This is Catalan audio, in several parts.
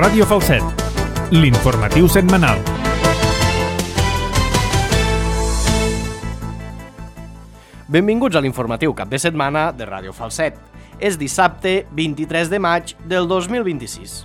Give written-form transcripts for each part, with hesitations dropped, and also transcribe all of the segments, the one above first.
Ràdio Falset, l'informatiu setmanal. Benvinguts a l'informatiu cap de setmana de Ràdio Falset. És dissabte 23 de maig del 2026.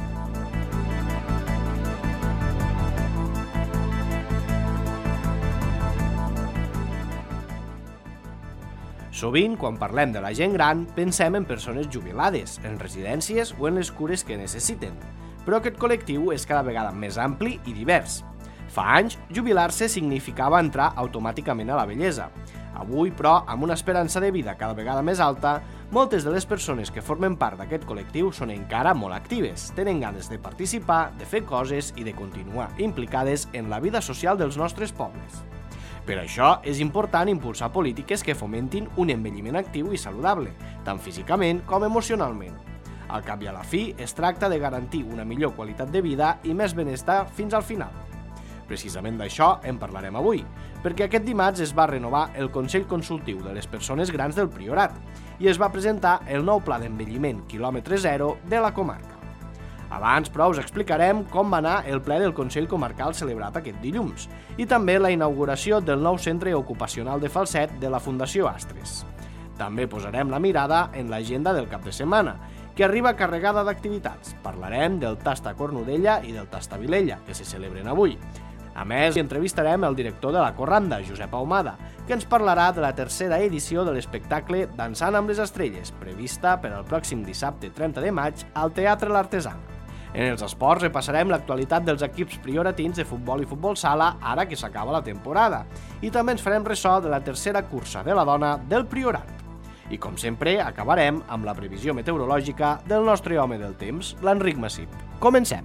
Sovint, quan parlem de la gent gran, pensem en persones jubilades, en residències o en les cures que necessiten. Però aquest col·lectiu és cada vegada més ampli i divers. Fa anys, jubilar-se significava entrar automàticament a la vellesa. Avui, però, amb una esperança de vida cada vegada més alta, moltes de les persones que formen part d'aquest col·lectiu són encara molt actives, tenen ganes de participar, de fer coses i de continuar implicades en la vida social dels nostres pobles. Per això, és important impulsar polítiques que fomentin un envelliment actiu i saludable, tant físicament com emocionalment. Al cap i a la fi, es tracta de garantir una millor qualitat de vida i més benestar fins al final. Precisament d'això en parlarem avui, perquè aquest dimarts es va renovar el Consell Consultiu de les Persones Grans del Priorat i es va presentar el nou Pla d'Envelliment quilòmetre zero de la comarca. Abans, però, us explicarem com va anar el ple del Consell Comarcal celebrat aquest dilluns i també la inauguració del nou Centre Ocupacional de Falset de la Fundació Astres. També posarem la mirada en l'agenda del cap de setmana, que arriba carregada d'activitats. Parlarem del Tasta Cornudella i del Tasta Vilella, que se celebren avui. A més, entrevistarem el director de la Corranda, Josep Ahumada, que ens parlarà de la tercera edició de l'espectacle Dansant amb les Estrelles, prevista per al pròxim dissabte 30 de maig al Teatre L'Artesana. En els esports repassarem l'actualitat dels equips prioratins de futbol i futbol sala ara que s'acaba la temporada i també ens farem ressò de la tercera cursa de la dona del Priorat. I com sempre acabarem amb la previsió meteorològica del nostre home del temps, l'Enric Massip. Comencem!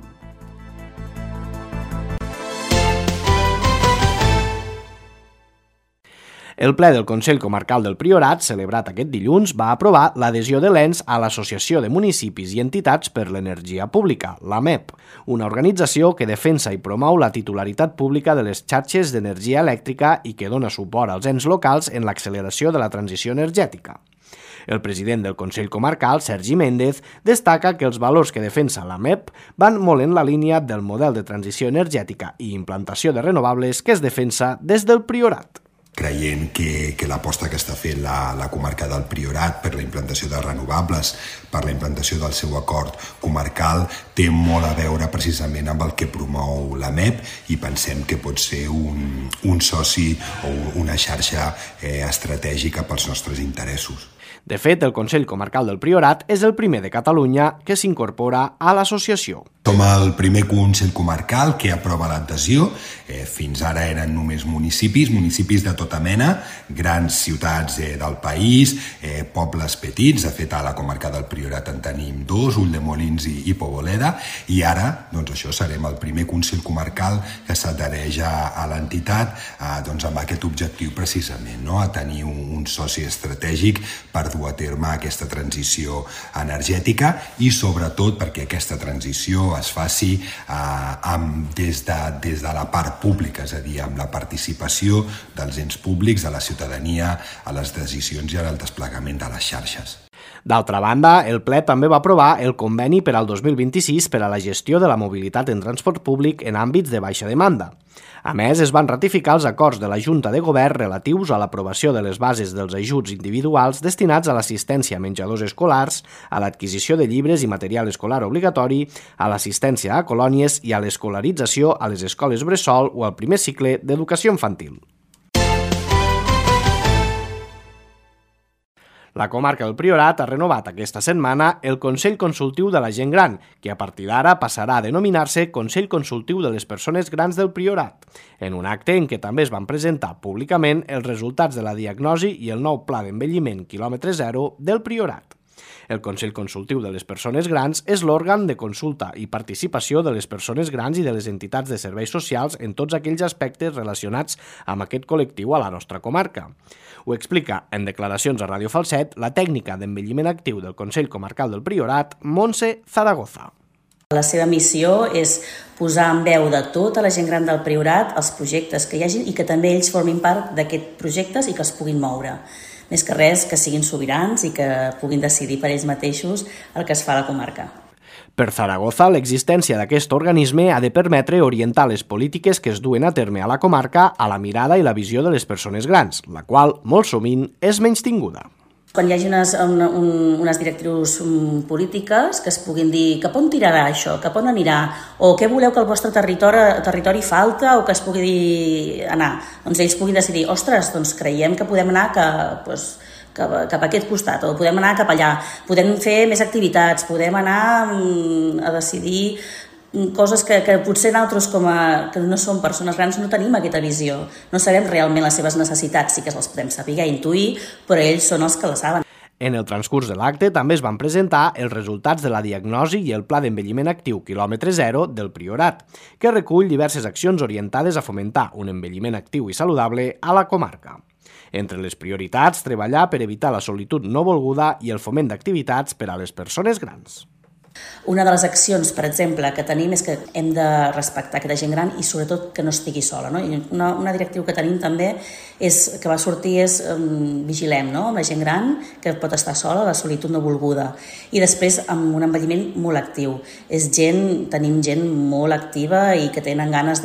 El ple del Consell Comarcal del Priorat, celebrat aquest dilluns, va aprovar l'adhesió de l'ENS a l'Associació de Municipis i Entitats per l'Energia Pública, l'AMEP, una organització que defensa i promou la titularitat pública de les xarxes d'energia elèctrica i que dona suport als ens locals en l'acceleració de la transició energètica. El president del Consell Comarcal, Sergi Méndez, destaca que els valors que defensa l'AMEP van molt en la línia del model de transició energètica i implantació de renovables que es defensa des del Priorat. Creient que l'aposta que està fent la comarca del Priorat per la implantació de renovables, per la implantació del seu acord comarcal, té molt a veure precisament amb el que promou l'AMEP i pensem que pot ser un soci o una xarxa estratègica pels nostres interessos. De fet, el Consell Comarcal del Priorat és el primer de Catalunya que s'incorpora a l'associació. Som el primer Consell Comarcal que aprova l'adhesió. Fins ara eren només municipis de tota mena, grans ciutats del país, pobles petits. De fet, a la comarca del Priorat en tenim dos, Ulldemolins i Poboleda, i ara, doncs això, serem el primer Consell Comarcal que s'adhereix a l'entitat amb aquest objectiu precisament, a tenir un soci estratègic per dur a terme aquesta transició energètica i sobretot perquè aquesta transició es faci des de la part pública, és a dir, amb la participació dels ens públics, de la ciutadania, a les decisions i al desplegament de les xarxes. D'altra banda, el ple també va aprovar el conveni per al 2026 per a la gestió de la mobilitat en transport públic en àmbits de baixa demanda. A més, es van ratificar els acords de la Junta de Govern relatius a l'aprovació de les bases dels ajuts individuals destinats a l'assistència a menjadors escolars, a l'adquisició de llibres i material escolar obligatori, a l'assistència a colònies i a l'escolarització a les escoles bressol o al primer cicle d'educació infantil. La comarca del Priorat ha renovat aquesta setmana el Consell Consultiu de la Gent Gran, que a partir d'ara passarà a denominar-se Consell Consultiu de les Persones Grans del Priorat, en un acte en què també es van presentar públicament els resultats de la diagnosi i el nou Pla d'Envelliment quilòmetre zero del Priorat. El Consell Consultiu de les Persones Grans és l'òrgan de consulta i participació de les persones grans i de les entitats de serveis socials en tots aquells aspectes relacionats amb aquest col·lectiu a la nostra comarca. Ho explica en declaracions a Ràdio Falset la tècnica d'envelliment actiu del Consell Comarcal del Priorat, Montse Zaragoza. La seva missió és posar en veu de tota la gent gran del Priorat els projectes que hi hagi i que també ells formin part d'aquests projectes i que els puguin moure. Més que res, que siguin sobirans i que puguin decidir per ells mateixos el que es fa a la comarca. Per Zaragoza, l'existència d'aquest organisme ha de permetre orientar les polítiques que es duen a terme a la comarca a la mirada i la visió de les persones grans, la qual, molt sovint, és menystinguda. Quan hi hagi unes directrius polítiques que es puguin dir cap on tirarà això, cap on anirà, o què voleu que el vostre territori falta o que es pugui anar, doncs ells puguin decidir, ostres, doncs creiem que podem anar cap a aquest costat, o podem anar cap allà, podem fer més activitats, podem anar a decidir coses que potser nosaltres, que no som persones grans, no tenim aquesta visió. No sabem realment les seves necessitats, sí que les podem saber, intuir, però ells són els que les saben. En el transcurs de l'acte també es van presentar els resultats de la diagnosi i el Pla d'Envelliment Actiu quilòmetre zero del Priorat, que recull diverses accions orientades a fomentar un envelliment actiu i saludable a la comarca. Entre les prioritats, treballar per evitar la solitud no volguda i el foment d'activitats per a les persones grans. Una de les accions, per exemple, que tenim és que hem de respectar aquesta gent gran i sobretot que no estigui sola. No? I una directriu que tenim també que va sortir és vigilem, no? Amb la gent gran que pot estar sola, la solitud no volguda. I després amb un envelliment molt actiu. Tenim gent molt activa i que tenen ganes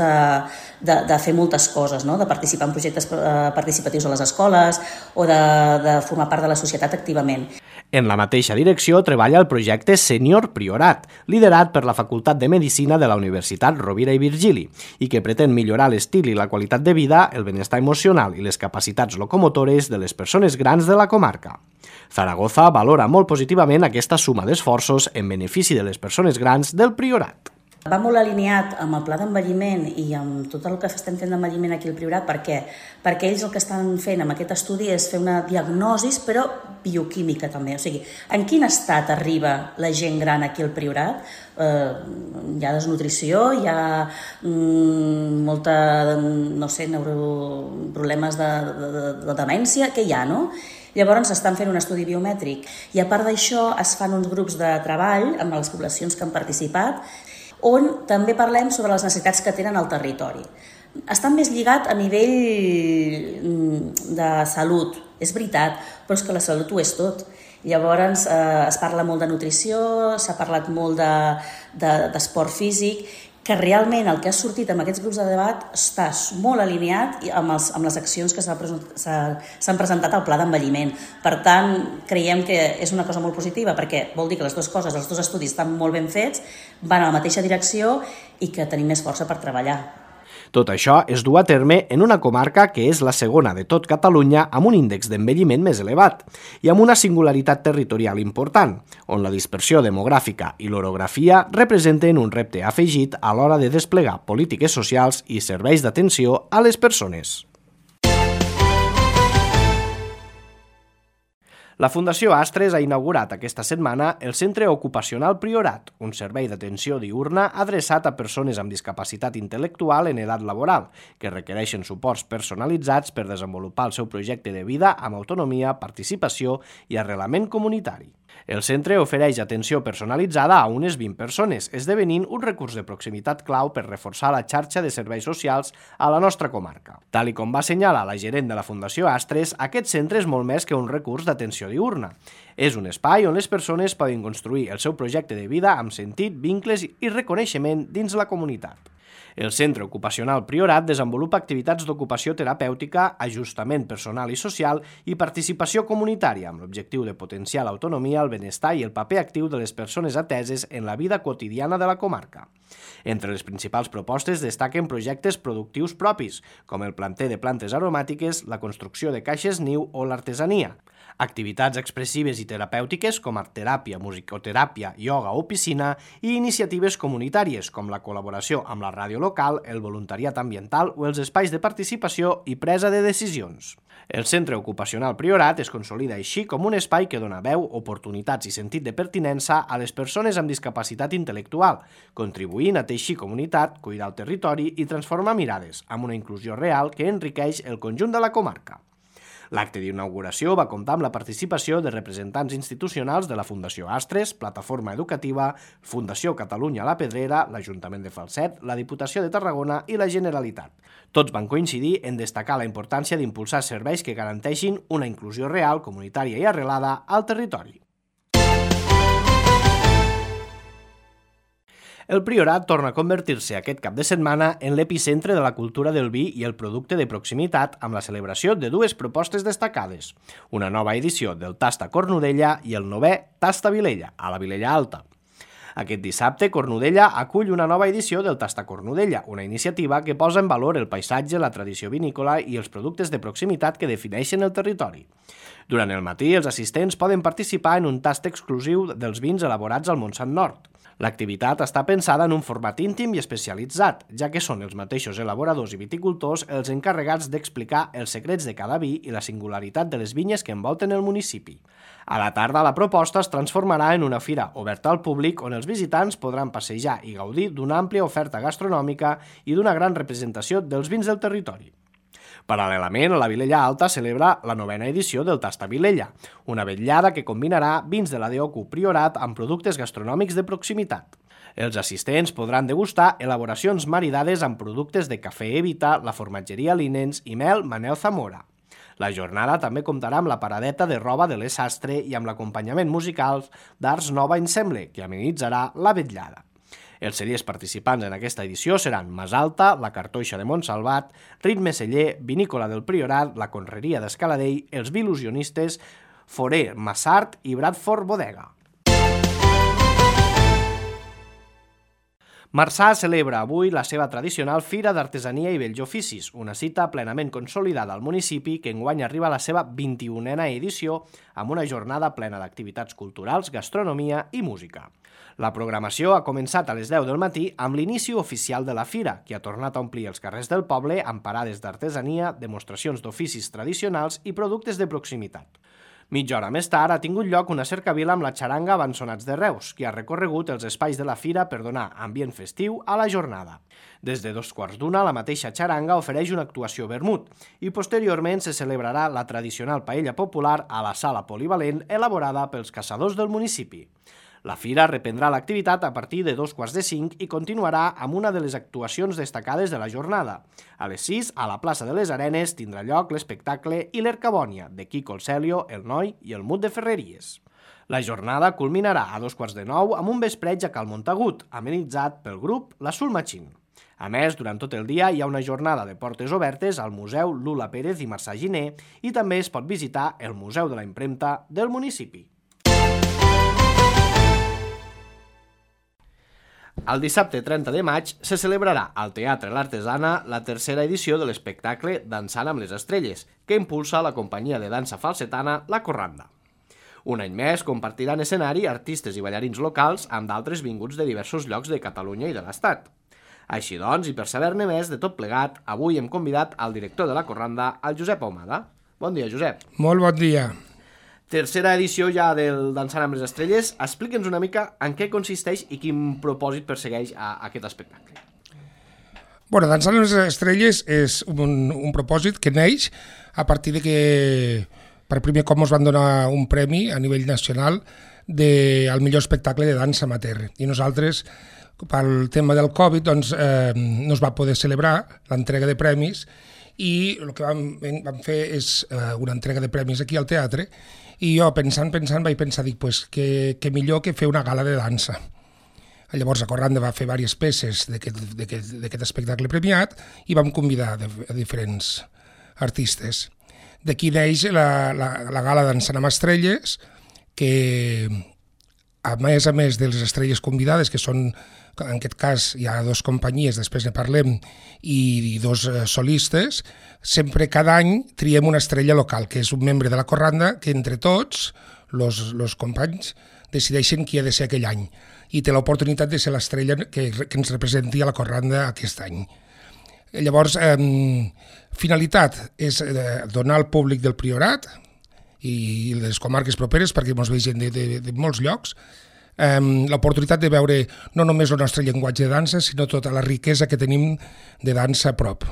de fer moltes coses, no? De participar en projectes participatius a les escoles o de formar part de la societat activament. En la mateixa direcció treballa el projecte Senior Priorat, liderat per la Facultat de Medicina de la Universitat Rovira i Virgili, i que pretén millorar l'estil i la qualitat de vida, el benestar emocional i les capacitats locomotores de les persones grans de la comarca. Zaragoza valora molt positivament aquesta suma d'esforços en benefici de les persones grans del Priorat. Va molt alineat amb el pla d'envelliment i amb tot el que estem fent d'envelliment aquí al Priorat. Per què? Perquè ells el que estan fent amb aquest estudi és fer una diagnosi, però bioquímica també. O sigui, en quin estat arriba la gent gran aquí al Priorat? Hi ha desnutrició, hi ha molta, problemes de demència, què hi ha, no? Llavors estan fent un estudi biomètric i a part d'això es fan uns grups de treball amb les poblacions que han participat on també parlem sobre les necessitats que tenen al territori. Està més lligat a nivell de salut, és veritat, però és que la salut ho és tot. Llavors es parla molt de nutrició, s'ha parlat molt d'esport físic, que realment el que ha sortit amb aquests grups de debat està molt alineat amb les accions que s'han presentat al pla d'envelliment. Per tant, creiem que és una cosa molt positiva perquè vol dir que les dues coses, els dos estudis estan molt ben fets, van a la mateixa direcció i que tenim més força per treballar. Tot això es du a terme en una comarca que és la segona de tot Catalunya amb un índex d'envelliment més elevat i amb una singularitat territorial important, on la dispersió demogràfica i l'orografia representen un repte afegit a l'hora de desplegar polítiques socials i serveis d'atenció a les persones. La Fundació Astres ha inaugurat aquesta setmana el Centre Ocupacional Priorat, un servei d'atenció diürna adreçat a persones amb discapacitat intel·lectual en edat laboral, que requereixen suports personalitzats per desenvolupar el seu projecte de vida amb autonomia, participació i arrelament comunitari. El centre ofereix atenció personalitzada a unes 20 persones, esdevenint un recurs de proximitat clau per reforçar la xarxa de serveis socials a la nostra comarca. Tal i com va assenyalar la gerent de la Fundació Astres, aquest centre és molt més que un recurs d'atenció diürna. És un espai on les persones poden construir el seu projecte de vida amb sentit, vincles i reconeixement dins la comunitat. El Centre Ocupacional Priorat desenvolupa activitats d'ocupació terapèutica, ajustament personal i social i participació comunitària amb l'objectiu de potenciar l'autonomia, el benestar i el paper actiu de les persones ateses en la vida quotidiana de la comarca. Entre les principals propostes destaquen projectes productius propis, com el planter de plantes aromàtiques, la construcció de caixes niu o l'artesania, activitats expressives i terapèutiques com artteràpia, musicoteràpia, ioga o piscina i iniciatives comunitàries com la col·laboració amb la ràdio local, el voluntariat ambiental o els espais de participació i presa de decisions. El Centre Ocupacional Priorat es consolida així com un espai que dona veu, oportunitats i sentit de pertinença a les persones amb discapacitat intel·lectual, contribuint a teixir comunitat, cuidar el territori i transformar mirades, amb una inclusió real que enriqueix el conjunt de la comarca. L'acte d'inauguració va comptar amb la participació de representants institucionals de la Fundació Astres, Plataforma Educativa, Fundació Catalunya La Pedrera, l'Ajuntament de Falset, la Diputació de Tarragona i la Generalitat. Tots van coincidir en destacar la importància d'impulsar serveis que garanteixin una inclusió real, comunitària i arrelada al territori. El Priorat torna a convertir-se aquest cap de setmana en l'epicentre de la cultura del vi i el producte de proximitat amb la celebració de dues propostes destacades, una nova edició del Tasta Cornudella i el 9è Tasta Vilella, a la Vilella Alta. Aquest dissabte, Cornudella acull una nova edició del Tasta Cornudella, una iniciativa que posa en valor el paisatge, la tradició vinícola i els productes de proximitat que defineixen el territori. Durant el matí, els assistents poden participar en un tast exclusiu dels vins elaborats al Montsant Nord. L'activitat està pensada en un format íntim i especialitzat, ja que són els mateixos elaboradors i viticultors els encarregats d'explicar els secrets de cada vi i la singularitat de les vinyes que envolten el municipi. A la tarda, la proposta es transformarà en una fira oberta al públic on els visitants podran passejar i gaudir d'una àmplia oferta gastronòmica i d'una gran representació dels vins del territori. Paral·lelament, la Vilella Alta celebra la 9a edició del Tasta Vilella, una vetllada que combinarà vins de la DOCU Priorat amb productes gastronòmics de proximitat. Els assistents podran degustar elaboracions maridades amb productes de cafè Evita, la formatgeria Linens i mel Manel Zamora. La jornada també comptarà amb la paradeta de roba de les Sastre i amb l'acompanyament musical d'Arts Nova Ensemble, que amenitzarà la vetllada. Els cellers participants en aquesta edició seran Mas Alta, la Cartoixa de Montsalvat, Ritme Celler, Vinícola del Priorat, la Conreria d'Escaladell, els Vilusionistes, Forer Massart i Bradford Bodega. Marçà celebra avui la seva tradicional Fira d'Artesania i Bells Oficis, una cita plenament consolidada al municipi que enguany arriba a la seva 21a edició amb una jornada plena d'activitats culturals, gastronomia i música. La programació ha començat a les 10 del matí amb l'inici oficial de la fira, que ha tornat a omplir els carrers del poble amb parades d'artesania, demostracions d'oficis tradicionals i productes de proximitat. Mitja hora més tard ha tingut lloc una cercavila amb la xaranga Avançonats de Reus, que ha recorregut els espais de la fira per donar ambient festiu a la jornada. Des de 2:15, la mateixa xaranga ofereix una actuació vermut i posteriorment se celebrarà la tradicional paella popular a la sala polivalent elaborada pels caçadors del municipi. La fira reprendrà l'activitat a partir de 2:45 i continuarà amb una de les actuacions destacades de la jornada. A les 6, a la plaça de les Arenes, tindrà lloc l'espectacle I l'Ercabònia, de Quico el Celio, el Noi i el Mut de Ferreries. La jornada culminarà a 2:15 amb un vespreig a Cal Montagut, amenitzat pel grup La Sul Machín. A més, durant tot el dia hi ha una jornada de portes obertes al Museu Lula Pérez i Marçà Giner i també es pot visitar el Museu de la Impremta del municipi. El dissabte 30 de maig se celebrarà al Teatre l'Artesana la tercera edició de l'espectacle Dansant amb les Estrelles, que impulsa la companyia de dansa falsetana La Corranda. Un any més compartiran escenari artistes i ballarins locals amb d'altres vinguts de diversos llocs de Catalunya i de l'Estat. Així doncs, i per saber-ne més de tot plegat, avui hem convidat al director de La Corranda, el Josep Ahumada. Bon dia, Josep. Molt bon dia. Tercera edició ja del Dansant amb les Estrelles. Explica'ns una mica en què consisteix i quin propòsit persegueix aquest espectacle. Bueno, Dansant amb les Estrelles és un propòsit que neix a partir de que per primer cop ens van donar un premi a nivell nacional al millor espectacle de dansa amateur. I nosaltres, pel tema del Covid, doncs, no es va poder celebrar l'entrega de premis i el que vam fer és una entrega de premis aquí al teatre. I jo, pensant, vaig pensar, dic, pues, que millor que fer una gala de dansa. Llavors, la Corranda va fer diverses peces d'aquest espectacle premiat i vam convidar a diferents artistes. D'aquí neix la gala Dansant amb Estrelles, que a més de les estrelles convidades, que són, en aquest cas hi ha 2 companyies, després ne parlem, i 2 solistes, sempre cada any triem una estrella local, que és un membre de la Corranda, que entre tots, els companys, decideixen qui ha de ser aquell any. I té l'oportunitat de ser l'estrella que ens representi a la Corranda aquest any. Llavors, finalitat és donar al públic del Priorat i les comarques properes, perquè ens vegin de molts llocs, l'oportunitat de veure no només el nostre llenguatge de dansa, sinó tota la riquesa que tenim de dansa a prop.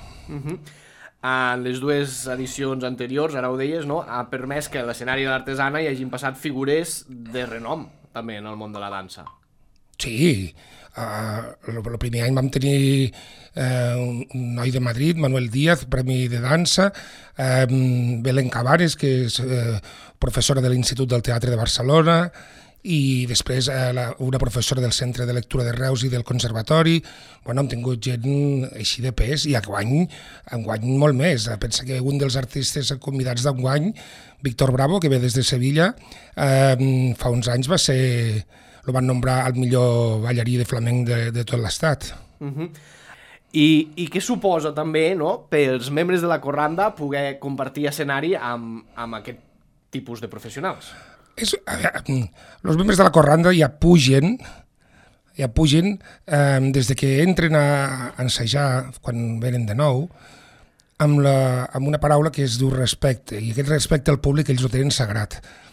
En les 2 edicions anteriors, ara ho deies, no? Ha permès que a l'escenari de l'Artesana hi hagin passat figures de renom, també, en el món de la dansa. Sí, el primer any vam tenir un noi de Madrid, Manuel Díaz, premi de dansa, Belén Cabares, que és professora de l'Institut del Teatre de Barcelona, i després una professora del Centre de Lectura de Reus i del Conservatori. Bueno, hem tingut gent així de pes i enguany molt més. Pensa que un dels artistes convidats d'enguany, Víctor Bravo, que ve des de Sevilla, fa uns anys lo van nombrar el millor ballarí de flamenc de tot l'estat. I què suposa també, no?, pels membres de la corranda poder compartir escenari amb aquest tipus de professionals? Els membres de la corranda ja pugen des de que entren a ensejar, quan venen de nou, amb una paraula que es diu respecte, i aquest respecte al públic ells ho tenen sagrat.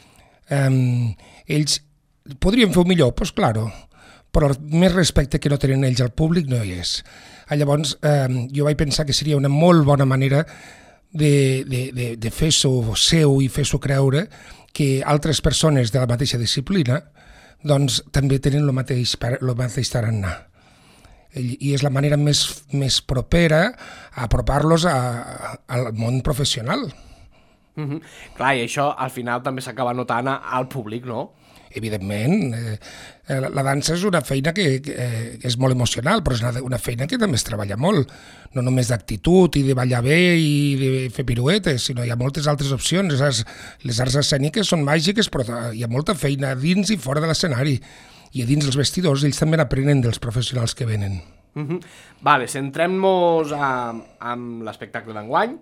Ells podrien fer-ho millor, doncs claro, però més respecte que no tenen ells al públic no hi és. Llavors jo vaig pensar que seria una molt bona manera de fer-s'ho seu i fer-s'ho creure que altres persones de la mateixa disciplina doncs també tenen el mateix tarannà. I és la manera més propera a apropar-los al món professional. Clar, i això al final també s'acaba notant al públic, no? Evidentment, la dansa és una feina que és molt emocional, però és una feina que també es treballa molt, no només d'actitud i de ballar bé i de fer piruetes, sinó hi ha moltes altres opcions. Les arts escèniques són màgiques, però hi ha molta feina dins i fora de l'escenari, i a dins els vestidors ells també n'aprenen dels professionals que venen. Vale, centrem-nos en l'espectacle d'enguany.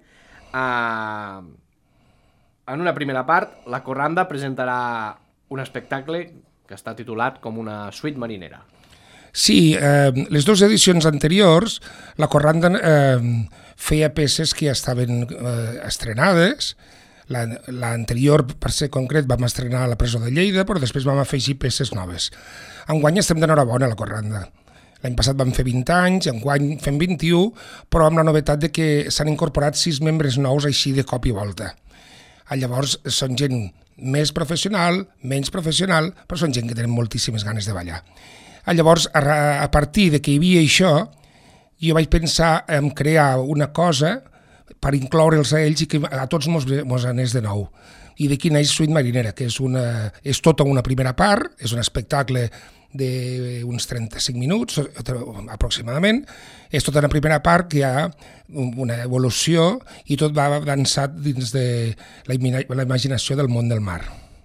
En una primera part, la corranda presentarà un espectacle que està titulat com una suite marinera. Sí, les dues edicions anteriors la corranda feia peces que ja estaven estrenades. L'anterior, per ser concret, vam estrenar a la presó de Lleida, però després vam afegir peces noves. Enguany estem d'enhorabona a la corranda. L'any passat vam fer 20 anys, enguany fem 21, però amb la novetat de que s'han incorporat 6 membres nous així de cop i volta. Llavors són gent més professional, menys professional, però són gent que tenen moltíssimes ganes de ballar. Llavors, a partir de que hi havia això, jo vaig pensar en crear una cosa per incloure'ls a ells i que a tots mos anés de nou. I d'aquí neix Suite Marinera, que és tota una primera part, és un espectacle d'uns 35 minuts aproximadament, és tota una primera part que hi ha una evolució i tot va dansat dins de la imaginació del món del mar.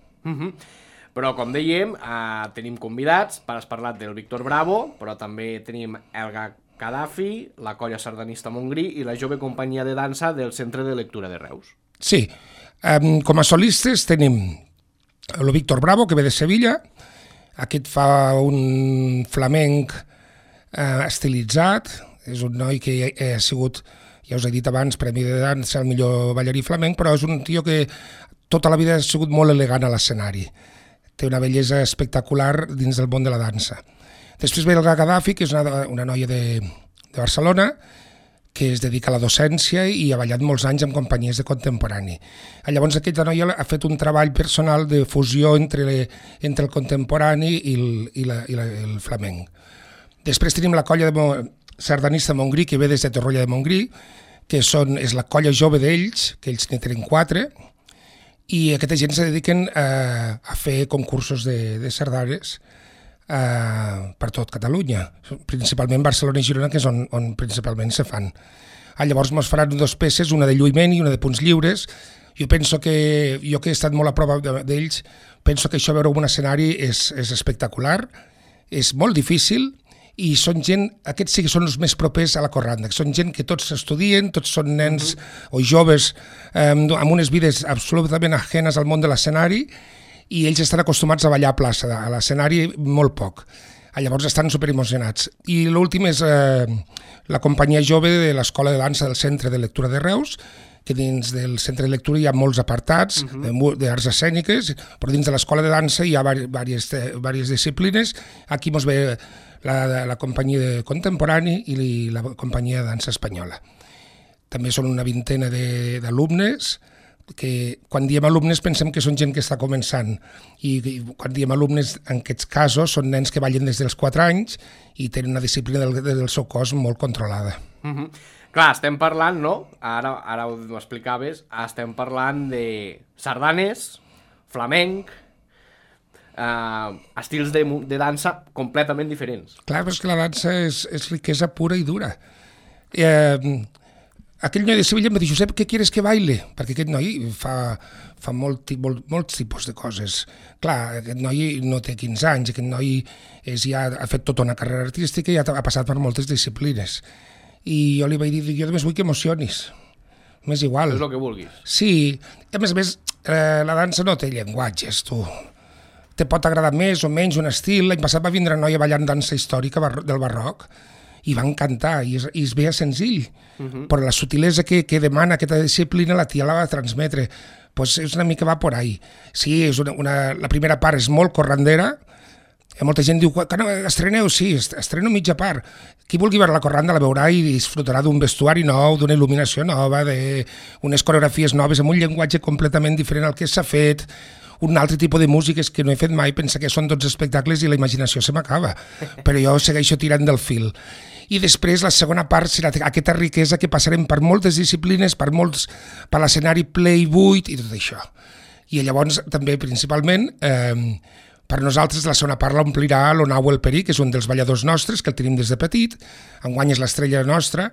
Però, com dèiem, tenim convidats, has parlat del Víctor Bravo, però també tenim Elga Gaddafi, la colla sardanista Montgrí i la jove companyia de dansa del Centre de Lectura de Reus. Sí, com a solistes tenim el Víctor Bravo, que ve de Sevilla. Aquest fa un flamenc estilitzat, és un noi que ha sigut, ja us he dit abans, premi de dansa, el millor ballarí flamenc, però és un tio que tota la vida ha sigut molt elegant a l'escenari. Té una bellesa espectacular dins del món de la dansa. Després ve el Gaddafi, que és una noia de Barcelona, que es dedica a la docència i ha ballat molts anys en companyies de contemporani. Llavors aquesta noia ha fet un treball personal de fusió entre el contemporani i el flamenc. Després tenim la colla sardanista Montgrí, que ve des de Torroella de Montgrí, que és la colla jove d'ells, que ells ne tenen 4, i aquesta gent se dediquen a fer concursos de sardanes per tot Catalunya, principalment Barcelona i Girona, que és on principalment se fan. Llavors ens faran 2 peces, una de lluïment i una de punts lliures. Jo que he estat molt a prova d'ells, penso que això veure un escenari és espectacular, és molt difícil, i són gent, aquests sí que són els més propers a la corranda, són gent que tots s'estudien, tots són nens o joves amb unes vides absolutament ajenes al món de l'escenari, i ells estan acostumats a ballar a plaça, a l'escenari molt poc. Llavors estan superemocionats. I l'últim és la companyia jove de l'Escola de Dansa del Centre de Lectura de Reus, que dins del Centre de Lectura hi ha molts apartats d'arts escèniques, però dins de l'Escola de Dansa hi ha diverses disciplines. Aquí ens ve la companyia de contemporani i la companyia de dansa espanyola. També són una vintena d'alumnes, que quan diem alumnes pensem que són gent que està començant, i quan diem alumnes en aquests casos són nens que ballen des dels 4 anys i tenen una disciplina del seu cos molt controlada. Clar, estem parlant, no? Ara ho explicaves, estem parlant de sardanes, flamenc, estils de dansa completament diferents. Clar, però és que la dansa és riquesa pura i dura. Aquell noi de Sevilla em va dir, Josep, què quieres que baile? Perquè aquest noi fa molts tipus de coses. Clar, aquest noi no té 15 anys, aquest noi ja ha fet tota una carrera artística i ha passat per moltes disciplines. I jo li vaig dir, jo només vull que emocionis. M'és igual. És el que vulguis. Sí, a més, la dansa no té llenguatges, tu. Te pot agradar més o menys un estil. L'any passat va vindre una noia ballant dansa històrica del barroc i va encantar, i es veia senzill. Però la sutilesa que demana aquesta disciplina la tia la va transmetre. Pues és una mica va por ahí. Sí, la primera part és molt corrandera. Molta gent diu, que no, estreneu? Sí, estreno mitja part. Qui vulgui veure la corranda la veurà i disfrutarà d'un vestuari nou, d'una il·luminació nova, d'unes coreografies noves, amb un llenguatge completament diferent al que s'ha fet, un altre tipus de músiques que no he fet mai, pensa que són 12 espectacles i la imaginació se m'acaba, però jo segueixo tirant del fil. I després la segona part serà aquesta riquesa que passarem per moltes disciplines, per l'escenari ple i buit i tot això. I llavors també principalment per nosaltres la segona part l'omplirà l'Onau El Peric, que és un dels balladors nostres, que el tenim des de petit, enguany és l'estrella nostra,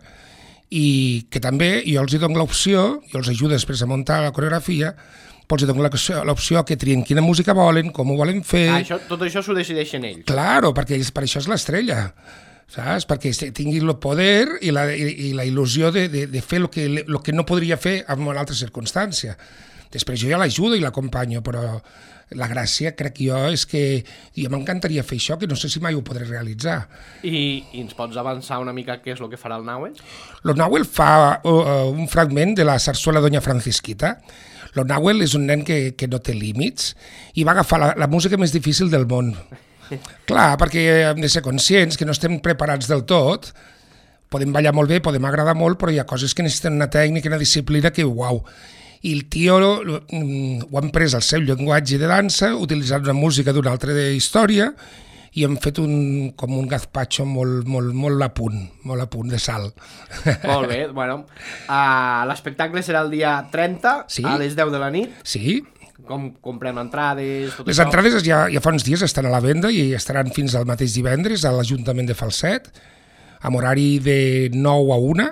i que també jo els dono l'opció, jo els ajudo després a muntar la coreografia, però els dono l'opció que trien quina música volen, com ho volen fer... Tot això s'ho decideixen ells. Claro, perquè per això és l'estrella, saps? Perquè tingui el poder i la il·lusió de fer el que no podria fer en una altra circumstància. Després jo ja l'ajudo i l'acompanyo, però la gràcia, crec jo, és que jo m'encantaria fer això, que no sé si mai ho podré realitzar. I ens pots avançar una mica què és el que farà el Nahuel? El Nahuel fa un fragment de la sarsuela Doña Francisquita. El Nahuel és un nen que no té límits i va agafar la música més difícil del món. Clar, perquè hem de ser conscients que no estem preparats del tot. Podem ballar molt bé, podem agradar molt, però hi ha coses que necessiten una tècnica, una disciplina que, uau. I el tio ho ha pres al seu llenguatge de dansa, utilitzant una música d'una altra història, i hem fet com un gazpacho molt a punt de sal. Molt bé, bueno. L'espectacle serà el dia 30, a les 10 de la nit. Sí. Com comprem entrades? Les entrades ja fa uns dies estan a la venda i estaran fins al mateix divendres a l'Ajuntament de Falset, amb horari de 9 a 1.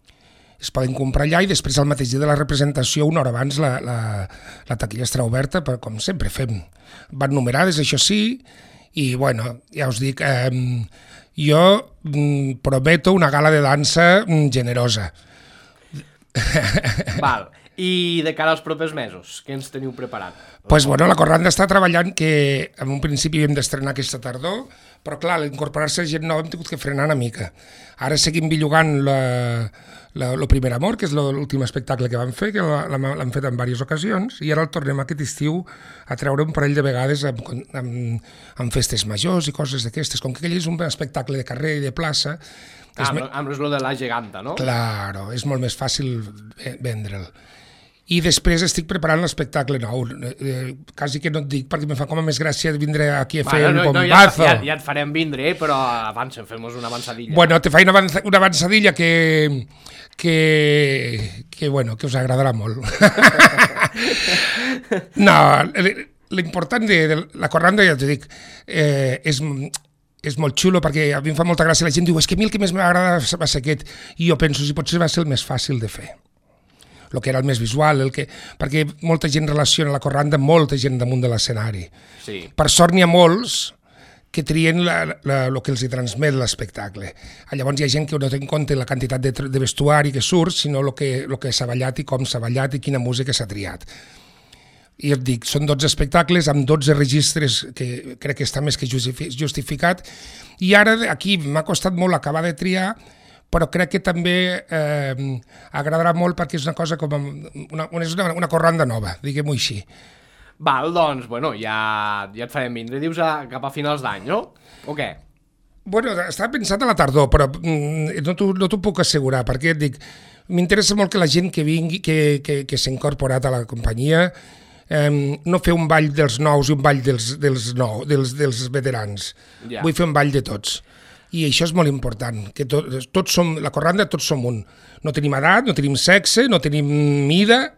Es poden comprar allà i després al mateix dia de la representació, una hora abans, la taquilla estarà oberta, però com sempre fem. Van numerades, això sí, i bueno, ja us dic, jo prometo una gala de dansa generosa. Val. I de cara als propers mesos, què ens teniu preparat? Pues bueno, la Corranda està treballant, que en un principi hem d'estrenar aquesta tardor, però clar, a l'incorporar-se gent nova hem tingut que frenar una mica. Ara seguim billugant Lo Primer Amor, que és l'últim espectacle que vam fer, que l'hem fet en diverses ocasions, i ara el tornem aquest estiu a treure un parell de vegades amb festes majors i coses d'aquestes. Com que aquell és un espectacle de carrer i de plaça... Amb lo de la geganta, no? Claro, és molt més fàcil vendre'l. I després estic preparant l'espectacle nou. Quasi que no et dic, perquè em fa com a més gràcia vindre aquí a fer el bombazo. Ja et farem vindre, però abans fem-nos una avançadilla. Bueno, te faig una avançadilla que us agradarà molt. No, l'important de la Corranda, ja t'ho dic, és molt xulo, perquè a mi em fa molta gràcia. La gent diu, és que a mi el que més m'agrada va ser aquest. I jo penso, si potser va ser el més fàcil de fer. El que era el més visual, perquè molta gent relaciona la Corranda amb molta gent damunt de l'escenari. Sí. Per sort n'hi ha molts que trien el que els hi transmet l'espectacle. Llavors hi ha gent que no té en compte la quantitat de vestuari que surt, sinó el que s'ha ballat i com s'ha ballat i quina música s'ha triat. I et dic, són 12 espectacles amb 12 registres que crec que està més que justificat. I ara aquí m'ha costat molt acabar de triar, però crec que també agradarà molt perquè és una cosa com una corranda nova, diguem-ho així. Val, doncs, bueno, ja et farem vindre, dius, cap a finals d'any, no? O què? Bueno, estava pensat a la tardor, però no t'ho puc assegurar, perquè et dic, m'interessa molt que la gent que vingui, que s'ha incorporat a la companyia, no fer un ball dels nous i un ball dels veterans. Ja. Vull fer un ball de tots. I això és molt important, que tots som, la Corranda tots som un. No tenim edat, no tenim sexe, no tenim mida,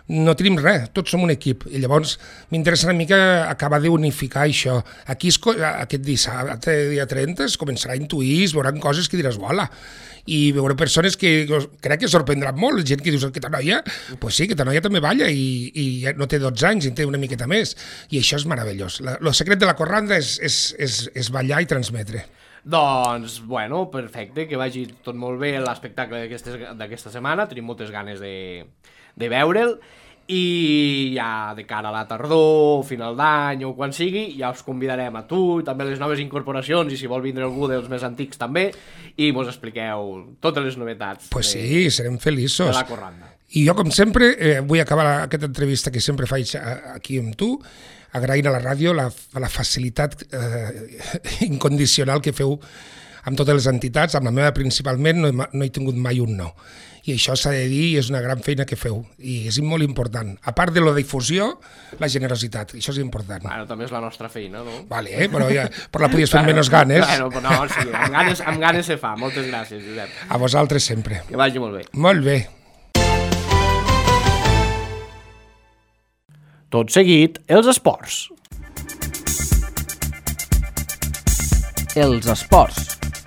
no tenim res, tots som un equip. I llavors m'interessa una mica acabar d'unificar això. Aquí aquest dissabte, dia 30, es començarà a intuir, es veuran coses que diràs, uala, i veuré persones que crec que sorprendran molt, gent que dius, aquesta noia, pues sí, aquesta noia també balla i no té 12 anys, en té una miqueta més, i això és meravellós. El secret de la corranda és ballar i transmetre. Doncs, bueno, perfecte, que vagi tot molt bé l'espectacle d'aquesta setmana, tenim moltes ganes de veure'l, i ja de cara a la tardor, final d'any o quan sigui, ja us convidarem a tu, també les noves incorporacions, i si vol vindre algú dels més antics també, i mos expliqueu totes les novetats. Pues sí, serem feliços. De la corranda. I jo, com sempre, vull acabar aquesta entrevista que sempre faig aquí amb tu, agraint a la ràdio la facilitat incondicional que feu amb totes les entitats. Amb la meva principalment no he tingut mai un no. I això s'ha de dir i és una gran feina que feu. I és molt important. A part de la difusió, la generositat. Això és important. Bueno, també és la nostra feina, no? Vale, però la podies fer amb menys ganes. Bueno, però no, sí, amb ganes se fa. Moltes gràcies, Josep. A vosaltres sempre. Que vagi molt bé. Molt bé. Tot seguit, els esports. Els esports.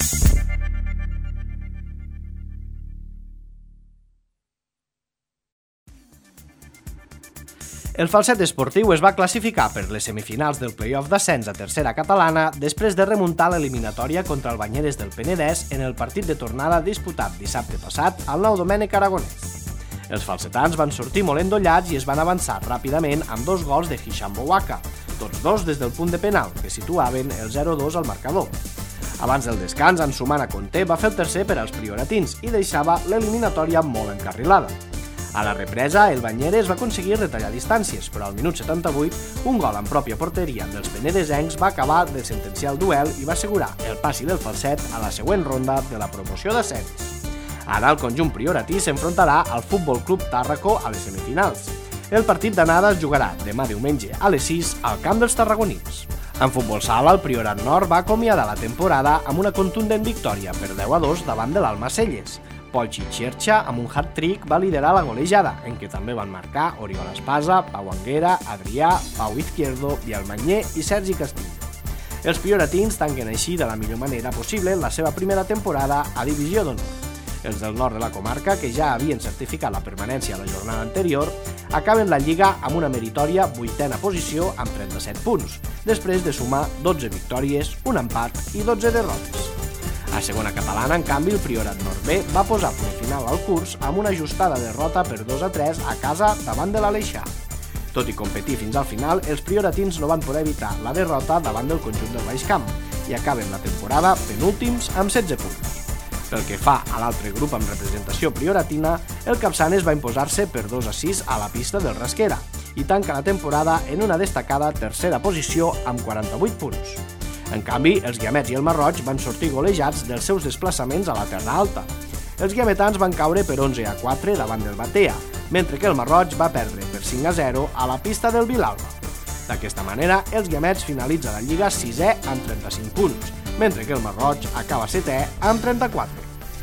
El falset esportiu es va classificar per les semifinals del play-off d'ascens a tercera catalana després de remuntar l'eliminatòria contra el Banyeres del Penedès en el partit de tornada disputat dissabte passat al Nou Domènec Aragonès. Els falsetans van sortir molt endollats i es van avançar ràpidament amb 2 gols de Hisham Bouaka, tots dos des del punt de penal, que situaven el 0-2 al marcador. Abans del descans, Ansumana Conté va fer el tercer per als prioratins i deixava l'eliminatòria molt encarrilada. A la represa, el Banyeres va aconseguir retallar distàncies, però al minut 78, un gol en pròpia porteria dels penedesencs va acabar de sentenciar el duel i va assegurar el passi del falset a la següent ronda de la promoció d'ascens. Ara el conjunt prioratí s'enfrontarà al Futbol Club Tàrraco a les semifinals. El partit d'anada es jugarà demà diumenge a les 6 al camp dels tarragonins. En futbol sala, el Priorat Nord va acomiadar la temporada amb una contundent victòria per 10-2 davant de l'Almacelles. Polchi Xerxa, amb un hat-trick, va liderar la golejada, en què també van marcar Oriol Espasa, Pau Anguera, Adrià, Pau Izquierdo, Biel Manyer i Sergi Castillo. Els prioratins tanquen així de la millor manera possible la seva primera temporada a Divisió d'Honor. Els del nord de la comarca, que ja havien certificat la permanència a la jornada anterior, acaben la Lliga amb una meritòria 8a posició amb 37 punts, després de sumar 12 victòries, un empat i 12 derrotes. A segona catalana, en canvi, el Priorat Nord B va posar punt final al curs amb una ajustada derrota per 2-3 a casa davant de l'Aleixar. Tot i competir fins al final, els prioratins no van poder evitar la derrota davant del conjunt del Baix Camp i acaben la temporada penúltims amb 16 punts. Pel que fa a l'altre grup amb representació prioratina, el Capçanes va imposar-se per 2-6 a la pista del Rasquera i tanca la temporada en una destacada tercera posició amb 48 punts. En canvi, els Guiamets i el Marroig van sortir golejats dels seus desplaçaments a la Terra Alta. Els guiametans van caure per 11-4 davant del Batea, mentre que el Marroig va perdre per 5-0 a la pista del Vilalba. D'aquesta manera, els Guiamets finalitza la Lliga 6è amb 35 punts, mentre que el Marroig acaba 7è amb 34.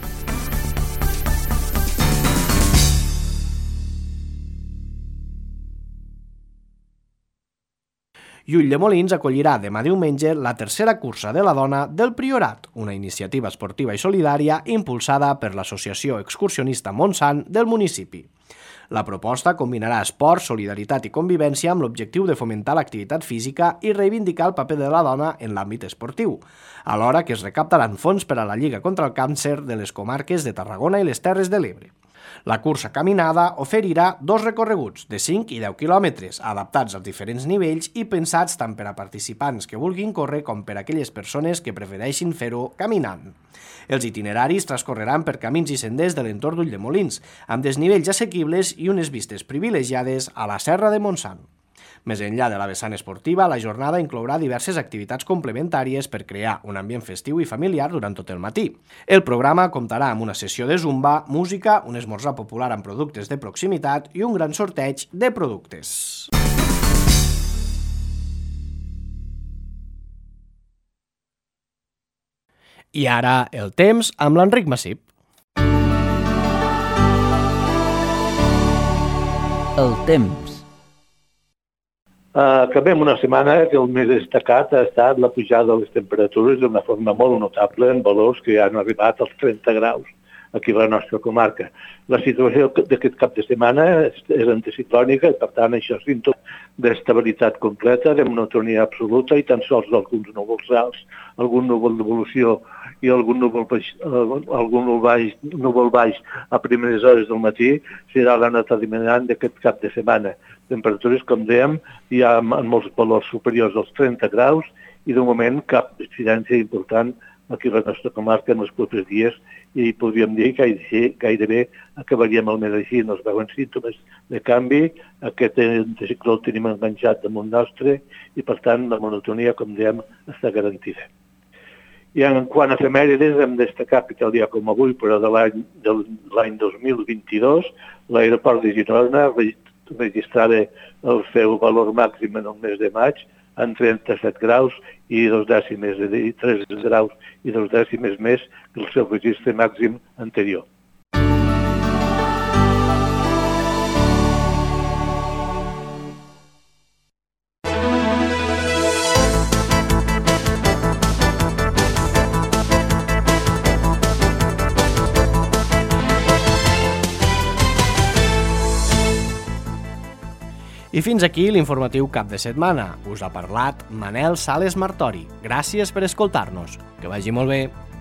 I Ulldemolins acollirà demà diumenge la tercera cursa de la dona del Priorat, una iniciativa esportiva i solidària impulsada per l'Associació Excursionista Montsant del municipi. La proposta combinarà esport, solidaritat i convivència amb l'objectiu de fomentar l'activitat física i reivindicar el paper de la dona en l'àmbit esportiu, alhora que es recaptaran fons per a la Lliga contra el Càncer de les comarques de Tarragona i les Terres de l'Ebre. La cursa caminada oferirà 2 recorreguts de 5 i 10 quilòmetres, adaptats als diferents nivells i pensats tant per a participants que vulguin córrer com per a aquelles persones que prefereixin fer-ho caminant. Els itineraris transcorreran per camins i senders de l'entorn d'Ulldemolins, amb desnivells assequibles i unes vistes privilegiades a la Serra de Montsant. Més enllà de la vessant esportiva, la jornada inclourà diverses activitats complementàries per crear un ambient festiu i familiar durant tot el matí. El programa comptarà amb una sessió de zumba, música, un esmorzar popular amb productes de proximitat i un gran sorteig de productes. I ara el temps amb l'Enric Massip. El temps. Acabem una setmana que el més destacat ha estat la pujada de les temperatures d'una forma molt notable en valors que han arribat als 30 graus aquí a la nostra comarca. La situació d'aquest cap de setmana és anticiclònica i, per tant, això és símptoma d'estabilitat completa, de monotonia absoluta i tan sols d'alguns núvols alts, algun núvol d'evolució i algun núvol baix a primeres hores del matí serà la nota dominant d'aquest cap de setmana. Temperatures, com dèiem, hi ha en molts valors superiors als 30 graus i, de moment, cap incidència important aquí a la nostra comarca en els propers dies i podríem dir que gairebé acabaríem el mes així. No es veuen símptomes de canvi, aquest anticicló el tenim enganxat damunt nostre i, per tant, la monotonia, com dèiem, està garantida. I en quant a efemèrides, hem destacat que tal dia com avui, però de l'any 2022, l'aeroport de Girona registrava el seu valor màxim en el mes de maig en 37 graus i 2 dècimes, 3 graus i 2 dècimes més que el seu registre màxim anterior. I fins aquí l'informatiu cap de setmana. Us ha parlat Manel Sales Martori. Gràcies per escoltar-nos. Que vagi molt bé.